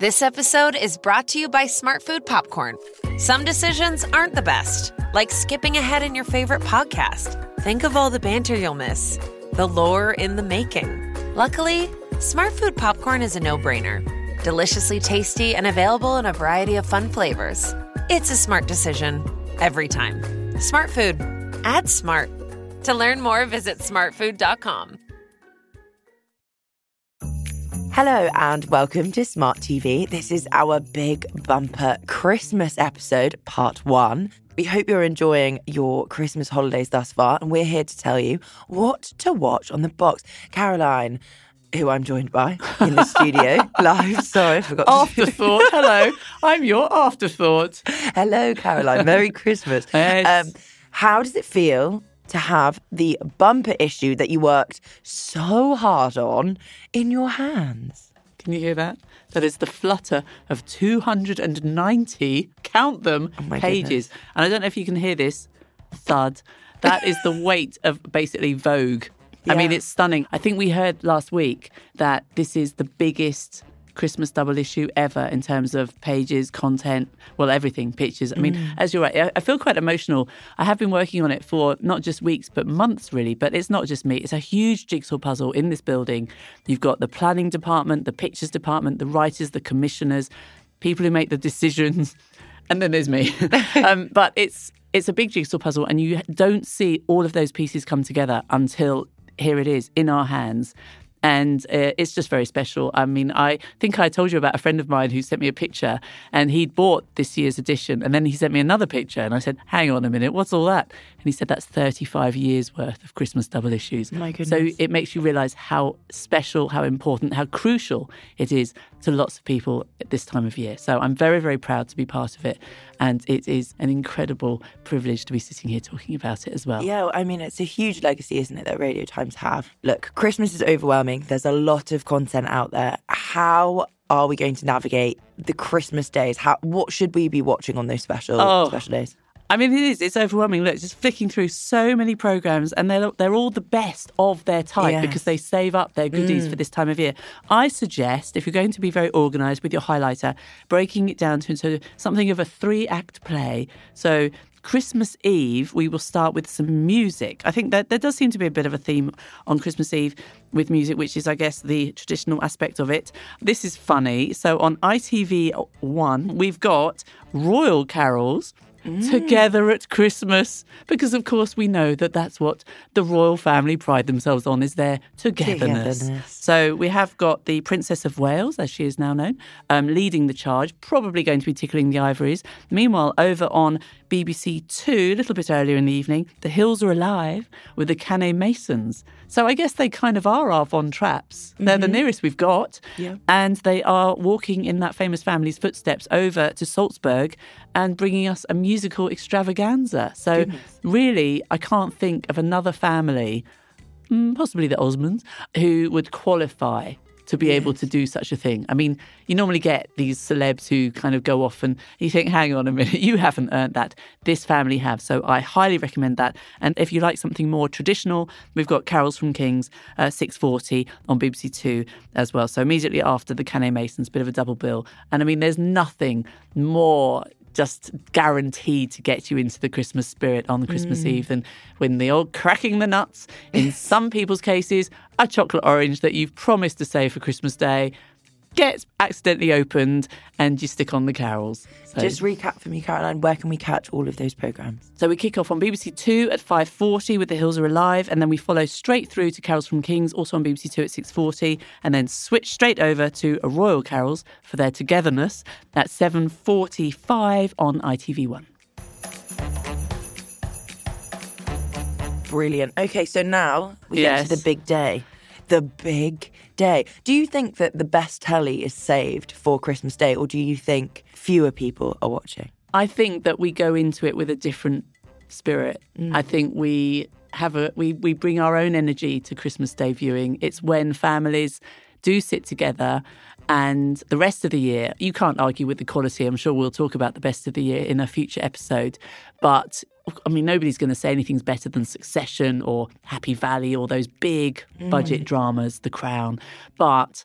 This episode is brought to you by Smart Food Popcorn. Some decisions aren't the best, like skipping ahead in your favorite podcast. Think of all the banter you'll miss, the lore in the making. Luckily, Smart Food Popcorn is a no-brainer. Deliciously tasty and available in a variety of fun flavors. It's a smart decision every time. Smart Food. Add smart. To learn more, visit smartfood.com. Hello and welcome to Smart TV. This is our big bumper Christmas episode, part 1. We hope you're enjoying your Christmas holidays thus far, and we're here to tell you what to watch on the box. Caroline, who I'm joined by in the studio, live. Sorry, I forgot to Afterthought. Hello, I'm your afterthought. Hello, Caroline. Merry Christmas. Yes. How does it feel to have the bumper issue that you worked so hard on in your hands? Can you hear that? That is the flutter of 290, count them, pages. Goodness. And I don't know if you can hear this thud. That is the weight of basically Vogue. I mean, it's stunning. I think we heard last week that this is the biggest Christmas double issue ever in terms of pages, content, well, everything, pictures. I mean, as you're right, I feel quite emotional. I have been working on it for not just weeks, but months, really. But it's not just me. It's a huge jigsaw puzzle in this building. You've got the planning department, the pictures department, the writers, the commissioners, people who make the decisions, and then there's me. But it's a big jigsaw puzzle, and you don't see all of those pieces come together until here it is in our hands. And it's just very special. I mean, I think I told you about a friend of mine who sent me a picture, and he'd bought this year's edition. And then he sent me another picture, and I said, hang on a minute, what's all that? And he said, that's 35 years worth of Christmas double issues. My goodness. So it makes you realise how special, how important, how crucial it is to lots of people at this time of year. So I'm very, very proud to be part of it. And it is an incredible privilege to be sitting here talking about it as well. Yeah, I mean, it's a huge legacy, isn't it, that Radio Times have? Look, Christmas is overwhelming. There's a lot of content out there. How are we going to navigate the Christmas days? What should we be watching on those special days? I mean, it's overwhelming. Look, just flicking through so many programmes, and they're all the best of their type because they save up their goodies for this time of year. I suggest, if you're going to be very organised with your highlighter, breaking it down into something of a 3-act play. So Christmas Eve, we will start with some music. I think that there does seem to be a bit of a theme on Christmas Eve with music, which is, I guess, the traditional aspect of it. This is funny. So on ITV1, we've got Royal Carols, Together at Christmas, because of course we know that that's what the royal family pride themselves on, is their togetherness. So we have got the Princess of Wales, as she is now known, leading the charge, probably going to be tickling the ivories. Meanwhile, over on BBC Two, a little bit earlier in the evening, The Hills Are Alive with the Canet Masons. So I guess they kind of are our Von Trapps. They're the nearest we've got. Yeah. And they are walking in that famous family's footsteps over to Salzburg and bringing us a musical extravaganza. So really, I can't think of another family, possibly the Osmonds, who would qualify to be able to do such a thing. I mean, you normally get these celebs who kind of go off and you think, hang on a minute, you haven't earned that. This family have. So I highly recommend that. And if you like something more traditional, we've got Carols from Kings, 6:40 on BBC Two as well. So immediately after the Canet Masons, bit of a double bill. And I mean, there's nothing more just guaranteed to get you into the Christmas spirit on the Christmas Eve than when the old cracking the nuts, in some people's cases, a chocolate orange that you've promised to save for Christmas Day gets accidentally opened and you stick on the carols. So, just recap for me, Caroline, where can we catch all of those programmes? So we kick off on BBC Two at 5:40 with The Hills Are Alive, and then we follow straight through to Carols from Kings, also on BBC Two at 6:40, and then switch straight over to A Royal Carols for their togetherness at 7:45 on ITV1. Brilliant. Okay, so now we get to the big day. The big day. Do you think that the best telly is saved for Christmas Day, or do you think fewer people are watching? I think that we go into it with a different spirit. I think we bring our own energy to Christmas Day viewing. It's when families do sit together, and the rest of the year, you can't argue with the quality. I'm sure we'll talk about the best of the year in a future episode. But, I mean, nobody's going to say anything's better than Succession or Happy Valley or those big budget dramas, The Crown. But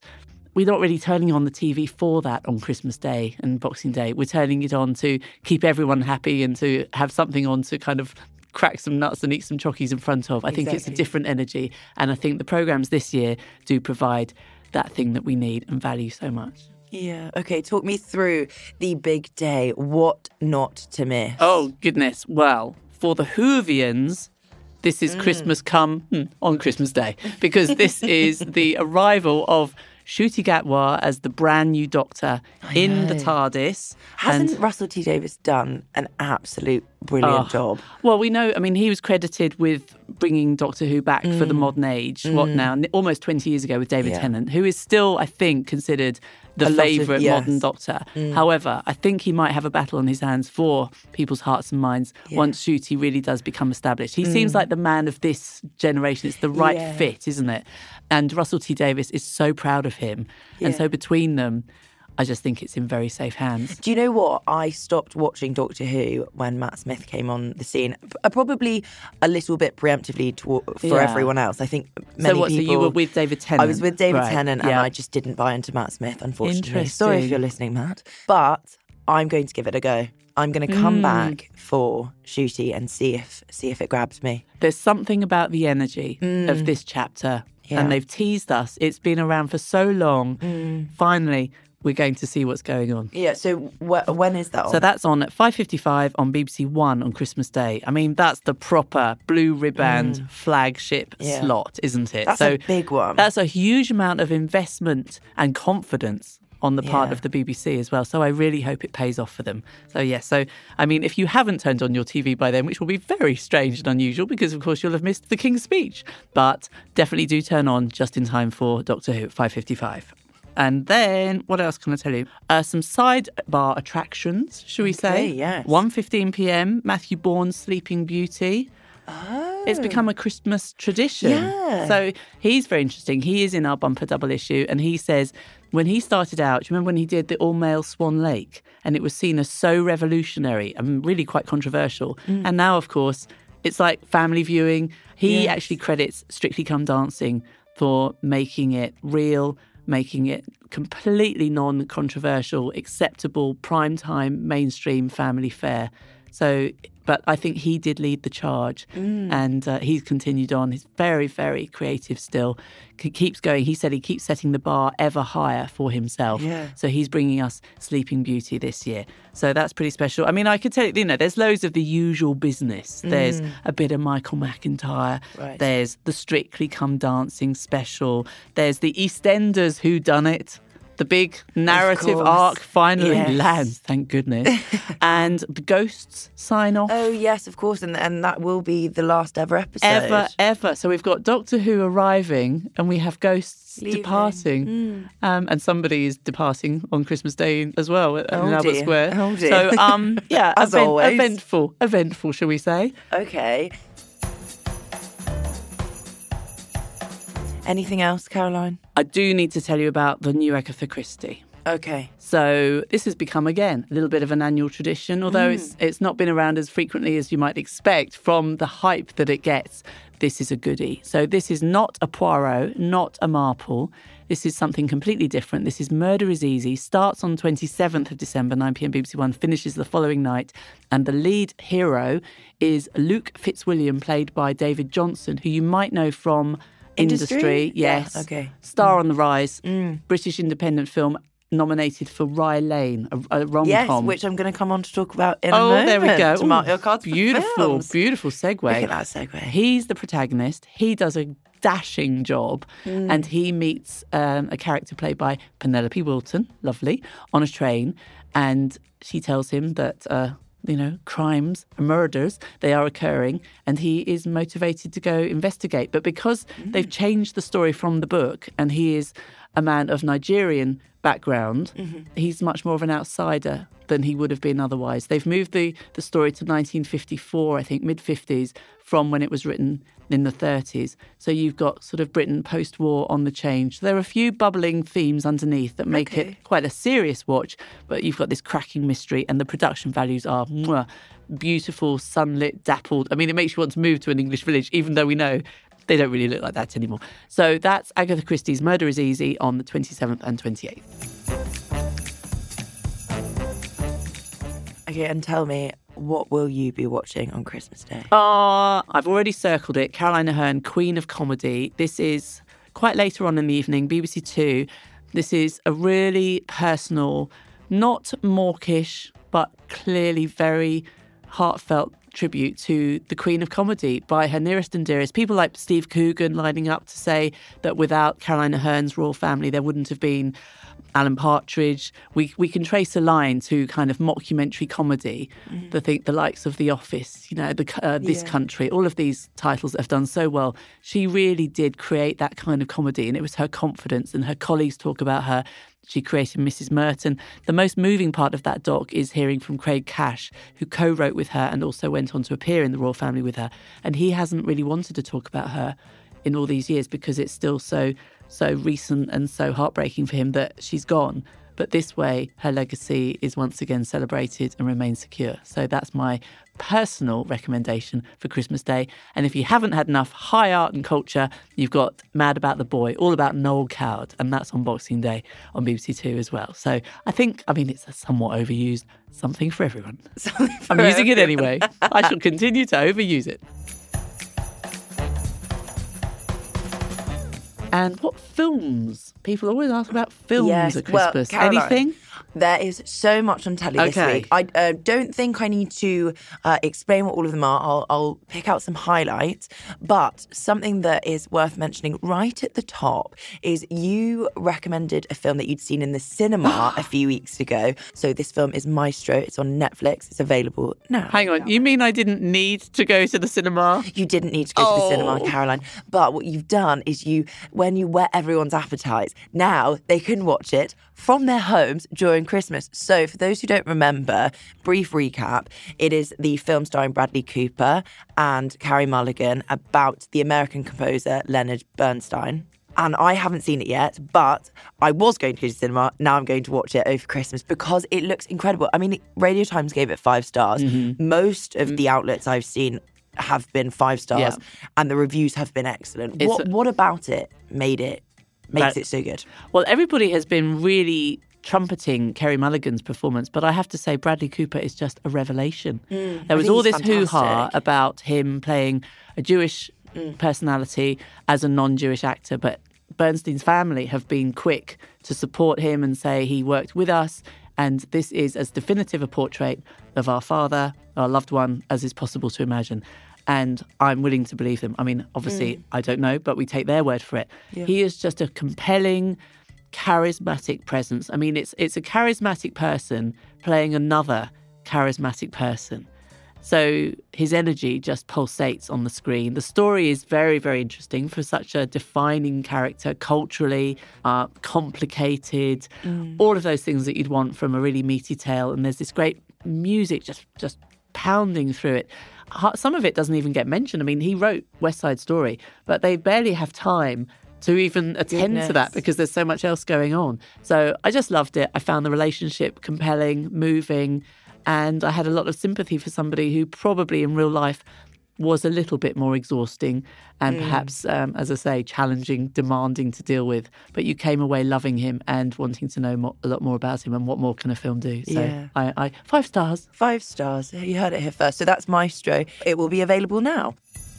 we're not really turning on the TV for that on Christmas Day and Boxing Day. We're turning it on to keep everyone happy and to have something on to kind of crack some nuts and eat some chockies in front of. I think it's a different energy. And I think the programmes this year do provide that thing that we need and value so much. Yeah. Okay, talk me through the big day. What not to miss? Oh, goodness. Well, for the Whovians, this is Christmas come on Christmas Day, because this is the arrival of Ncuti Gatwa as the brand new Doctor in the TARDIS. Hasn't Russell T Davies done an absolute brilliant job? Well, we know, I mean, he was credited with bringing Doctor Who back for the modern age, what now, almost 20 years ago with David Tennant, who is still, I think, considered the favourite modern Doctor. However, I think he might have a battle on his hands for people's hearts and minds once Ncuti really does become established. He seems like the man of this generation. It's the right fit, isn't it? And Russell T Davies is so proud of him. And so between them, I just think it's in very safe hands. Do you know what? I stopped watching Doctor Who when Matt Smith came on the scene. Probably a little bit preemptively for everyone else. I think many people... So you were with David Tennant? I was with David Tennant and I just didn't buy into Matt Smith, unfortunately. Sorry if you're listening, Matt. But I'm going to give it a go. I'm going to come back for Ncuti and see if it grabs me. There's something about the energy of this chapter. Yeah. And they've teased us. It's been around for so long. Finally, we're going to see what's going on. Yeah, so when is that on? So that's on at 5:55 on BBC One on Christmas Day. I mean, that's the proper blue ribband flagship slot, isn't it? That's a big one. That's a huge amount of investment and confidence on the part of the BBC as well. So I really hope it pays off for them. So I mean, if you haven't turned on your TV by then, which will be very strange and unusual because, of course, you'll have missed the King's speech. But definitely do turn on just in time for Doctor Who at 5:55. And then, what else can I tell you? Some sidebar attractions, shall we say? Yes. 1:15 p.m, Matthew Bourne's Sleeping Beauty. Oh. It's become a Christmas tradition. Yeah. So he's very interesting. He is in our bumper double issue. And he says, when he started out, do you remember when he did the all-male Swan Lake? And it was seen as so revolutionary and really quite controversial. And now, of course, it's like family viewing. He actually credits Strictly Come Dancing for making it real, making it completely non-controversial, acceptable, primetime, mainstream family fare. So, but I think he did lead the charge and he's continued on. He's very, very creative still. He keeps going. He said he keeps setting the bar ever higher for himself. Yeah. So he's bringing us Sleeping Beauty this year. So that's pretty special. I mean, I could tell you, there's loads of the usual business. There's a bit of Michael McIntyre. Right. There's the Strictly Come Dancing special. There's the EastEnders Whodunit. The big narrative arc finally lands, thank goodness. And the ghosts sign off. Oh, yes, of course. And that will be the last ever episode. Ever. So we've got Doctor Who arriving and we have ghosts departing. And somebody is departing on Christmas Day as well in Albert Square. Oh, dear. So, as always. Eventful, shall we say. Okay. Anything else, Caroline? I do need to tell you about the new Agatha Christie. Okay. So this has become, again, a little bit of an annual tradition, although it's not been around as frequently as you might expect from the hype that it gets. This is a goodie. So this is not a Poirot, not a Marple. This is something completely different. This is Murder is Easy, starts on 27th of December, 9 p.m. BBC One, finishes the following night. And the lead hero is Luke Fitzwilliam, played by David Johnson, who you might know from Industry, yes. Yeah, okay. Star on the Rise, British independent film nominated for Rye Lane, a rom-com. Yes, which I'm going to come on to talk about in a moment. Oh, there we go. To mark your cards for films. Beautiful segue. Look at that segue. He's the protagonist. He does a dashing job and he meets a character played by Penelope Wilton, lovely, on a train, and she tells him that crimes, murders, they are occurring, and he is motivated to go investigate. But because they've changed the story from the book, and he is a man of Nigerian background, he's much more of an outsider than he would have been otherwise. They've moved the story to 1954, I think, mid-50s, from when it was written in the 30s. So you've got sort of Britain post-war on the change. There are a few bubbling themes underneath that make it quite a serious watch, but you've got this cracking mystery, and the production values are beautiful, sunlit, dappled. I mean, it makes you want to move to an English village, even though we know they don't really look like that anymore. So that's Agatha Christie's Murder is Easy on the 27th and 28th. Okay, and tell me, what will you be watching on Christmas Day? I've already circled it. Caroline Aherne, Queen of Comedy. This is quite later on in the evening, BBC Two. This is a really personal, not mawkish, but clearly very heartfelt tribute to the Queen of Comedy by her nearest and dearest. People like Steve Coogan lining up to say that without Caroline Ahern's royal family, there wouldn't have been Alan Partridge. We can trace a line to kind of mockumentary comedy. The likes of The Office, This Country, all of these titles that have done so well. She really did create that kind of comedy, and it was her confidence, and her colleagues talk about her. She created Mrs. Merton. The most moving part of that doc is hearing from Craig Cash, who co-wrote with her and also went on to appear in The Royal Family with her. And he hasn't really wanted to talk about her in all these years because it's still so recent and so heartbreaking for him that she's gone. But this way, her legacy is once again celebrated and remains secure. So that's my personal recommendation for Christmas Day. And if you haven't had enough high art and culture, you've got Mad About the Boy, all about Noel Coward, and that's on Boxing Day on BBC Two as well. So it's a somewhat overused something for everyone. I'm using it anyway. I shall continue to overuse it. And what films? People always ask about films at Christmas. Well, Caroline, anything? There is so much on telly this week. I don't think I need to explain what all of them are. I'll pick out some highlights. But something that is worth mentioning right at the top is you recommended a film that you'd seen in the cinema a few weeks ago. So this film is Maestro. It's on Netflix. It's available now. Hang on. You mean I didn't need to go to the cinema? You didn't need to go to the cinema, Caroline. But what you've done is when you whet everyone's appetite, now they can watch it from their homes during Christmas. So for those who don't remember, brief recap, it is the film starring Bradley Cooper and Carey Mulligan about the American composer Leonard Bernstein. And I haven't seen it yet, but I was going to go to the cinema. Now I'm going to watch it over Christmas because it looks incredible. I mean, Radio Times gave it 5 stars. Most of the outlets I've seen have been 5 stars, and the reviews have been excellent. What about it makes it so good? Well, everybody has been really trumpeting Carey Mulligan's performance, but I have to say Bradley Cooper is just a revelation. There was all this hoo-ha about him playing a Jewish personality as a non-Jewish actor, but Bernstein's family have been quick to support him and say he worked with us, and this is as definitive a portrait of our father, our loved one, as is possible to imagine. And I'm willing to believe them. I mean, obviously, I don't know, but we take their word for it. Yeah. He is just a compelling, charismatic presence. I mean, it's a charismatic person playing another charismatic person. So his energy just pulsates on the screen. The story is very, very interesting for such a defining character, culturally complicated, all of those things that you'd want from a really meaty tale. And there's this great music just pounding through it. Some of it doesn't even get mentioned. I mean, he wrote West Side Story, but they barely have time to even attend to that because there's so much else going on. So I just loved it. I found the relationship compelling, moving, and I had a lot of sympathy for somebody who probably in real life was a little bit more exhausting and perhaps, as I say, challenging, demanding to deal with. But you came away loving him and wanting to know a lot more about him and what more can a film do. So I 5 stars. 5 stars. You heard it here first. So that's Maestro. It will be available now.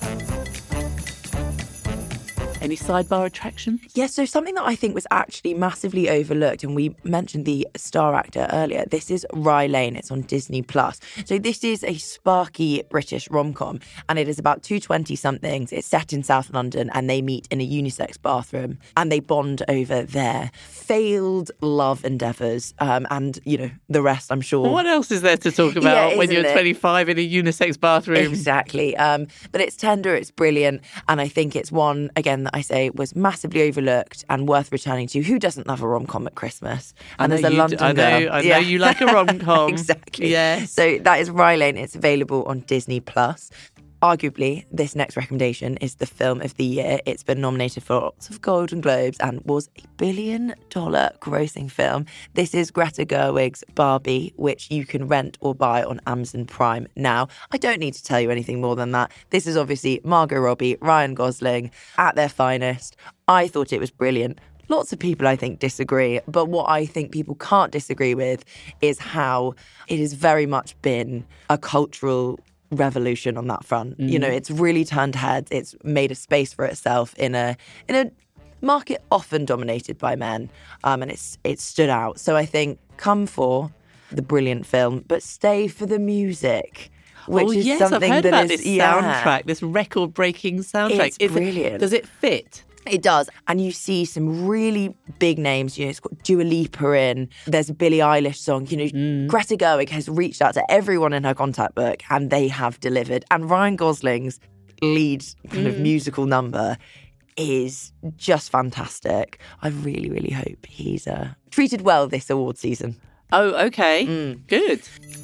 Any sidebar attractions? Yes, so something that I think was actually massively overlooked, and we mentioned the star actor earlier, this is Rye Lane. It's on Disney+. So this is a sparky British rom-com, and it is about two 20-somethings. It's set in South London, and they meet in a unisex bathroom, and they bond over their failed love endeavours, and, the rest, I'm sure. What else is there to talk about when you're 25 in a unisex bathroom? Exactly. But it's tender, it's brilliant, and I think it's one, again, that I say was massively overlooked and worth returning to. Who doesn't love a rom-com at Christmas? And there's a London girl. I know you like a rom-com. Exactly. Yes. So that is Rye Lane. It's available on Disney+. Arguably, this next recommendation is the film of the year. It's been nominated for lots of Golden Globes and was a $1 billion grossing film. This is Greta Gerwig's Barbie, which you can rent or buy on Amazon Prime now. I don't need to tell you anything more than that. This is obviously Margot Robbie, Ryan Gosling at their finest. I thought it was brilliant. Lots of people, I think, disagree. But what I think people can't disagree with is how it has very much been a cultural revolution on that front. You know, it's really turned heads. It's made a space for itself in a market often dominated by men, and it's stood out. So I think come for the brilliant film, but stay for the music, which is something I've heard that about is this soundtrack, this record-breaking soundtrack. It's brilliant. Does it fit? It does. And you see some really big names. You know, it's got Dua Lipa in. There's a Billie Eilish song. You know, Greta Gerwig has reached out to everyone in her contact book and they have delivered. And Ryan Gosling's lead kind of musical number is just fantastic. I really, really hope he's treated well this award season. Oh, okay. Good.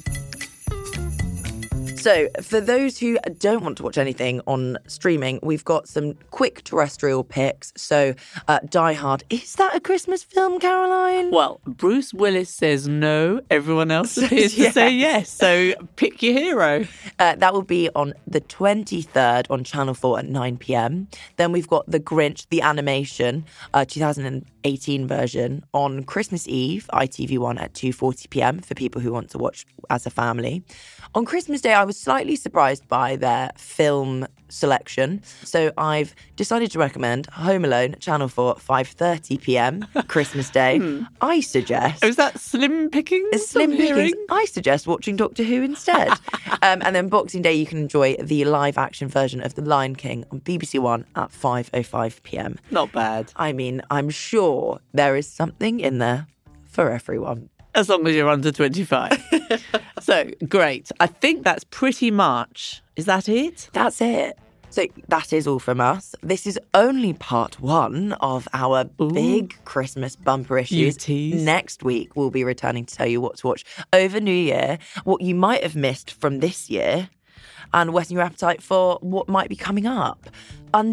So, for those who don't want to watch anything on streaming, we've got some quick terrestrial picks. So, Die Hard. Is that a Christmas film, Caroline? Well, Bruce Willis says no. Everyone else appears to say yes. So, pick your hero. That will be on the 23rd on Channel 4 at 9 p.m. Then we've got The Grinch, the animation, 2018 version on Christmas Eve, ITV1 at 2:40 p.m. for people who want to watch as a family. On Christmas Day, I was slightly surprised by their film selection. So I've decided to recommend Home Alone, Channel 4, 5:30 p.m, Christmas Day. I suggest... Oh, is that slim pickings? Slim pickings. I suggest watching Doctor Who instead. And then Boxing Day, you can enjoy the live-action version of The Lion King on BBC One at 5:05 p.m. Not bad. I mean, I'm sure there is something in there for everyone. As long as you're under 25. So, great. I think that's pretty much... Is that it? That's it. So that is all from us. This is only part one of our big Christmas bumper issues. Next week, we'll be returning to tell you what to watch over New Year, what you might have missed from this year, and whetting your appetite for what might be coming up.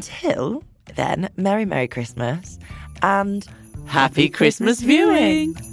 Until then, Merry, Merry Christmas and Happy Christmas viewing!